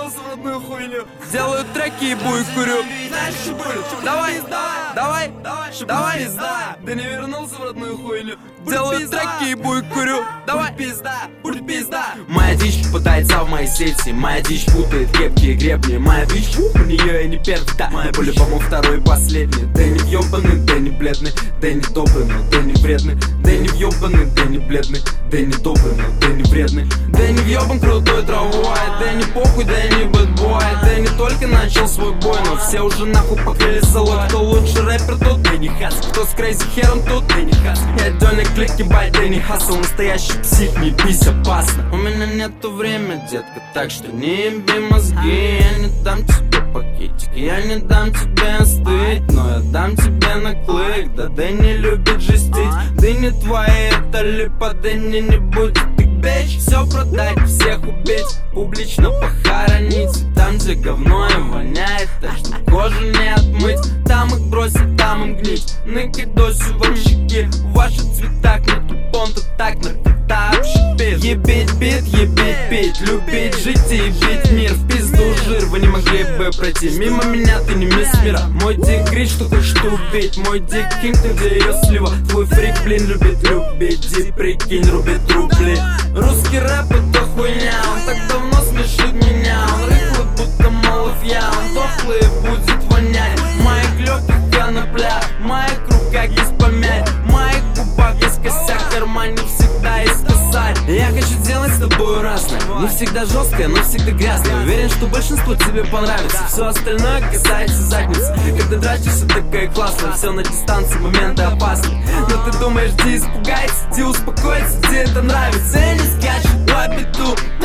вернулся в родную хуйню. Делаю треки и бую курю. Знаешь, что будет? Давай, давай, давай. Пизда. Ты не вернулся в родную хуйню. Делаю треки и бую курю. Давай. Будь пизда. Моя дичь пытается в моей сети. Моя дичь путает крепкие гребни. Моя бич, у нее я не первый, да. Но по-любому второй и последний. Дэнни въебаный, Дэнни бледный, Дэнни добрый, но Дэнни вредный. Дэнни въебаный, Дэнни бледный, Дэнни добрый, но Дэнни вредный. Дэнни въебан крутой травой, Дэнни похуй, Дэнни бэтбой. Дэнни только начал свой бой, но все уже нахуй покрыли солой. Кто лучше рэпер, тот Дэнни Хасл. Кто с крейзи хером, тот Дэнни Хасл. Я отдельный клик, ебать, Дэнни Хасл. Настоящий псих, не бись, опасно. У меня нету времени, детка, так что не еби мозги. Я не дам тебе пакетик, я не дам тебе остыть, но я дам тебе наклык. Да Дэнни любит жестить, Дэнни твои это липа, Дэнни не будет их бечь. Все продать, всех убить, публично похоронить. Там, где говно им воняет, так что кожу не отмыть. Там их бросить, там им гнить, ныкать досью в щеки. В ваших цветах нету понта, так наркота общепит. Ебить бит, ебить пить, любить жить и бить мир. В пизду жир, вы не могли бы пройти мимо меня, ты не мисс мира. Мой дик крич, что хочет убить, мой дик кинг, ты где ее слива. Твой фрик, блин, любит любить, ди, прикинь, рубит рубли. Русский рэп это хуйня, он так давно смешит меня. Он рыхлый, будто малов я, он дохлый будет вонять. В моих легких конопля, в моих руках есть помять, в моих губах есть косяк, в кармане всегда есть косарь. Я хочу сделать с тобой разное, не всегда жесткое, но всегда грязное. Уверен, что большинству тебе понравится, все остальное касается задницы. Когда драчишься, такая классная, все на дистанции, моменты опасны. Но ты думаешь, где испугается, где успокоится, где это нравится. Я не скачу по биту,